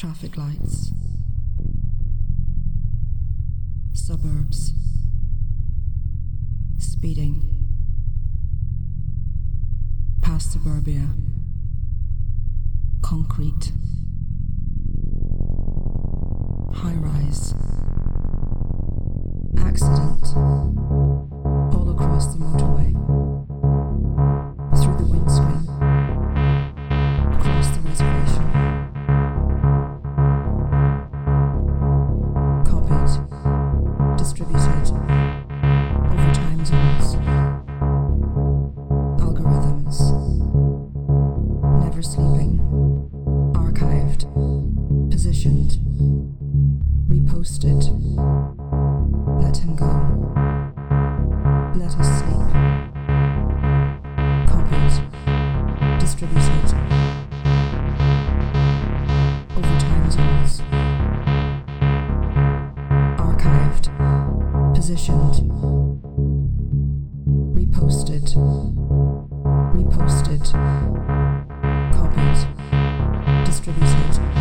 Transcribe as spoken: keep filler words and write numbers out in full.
Traffic lights. Suburbs. Speeding. Past suburbia. Concrete. High rise. Accident. All across the motorway. Through the windscreen. Across the reservation. Copied. Distributed. Over time zones. Algorithms. Never sleeping. Archived. Positioned. Reposted. Let him go. Let us sleep. Copied. Distributed. Over time zones. Archived. Positioned. Reposted. Reposted. Copied. Distributed.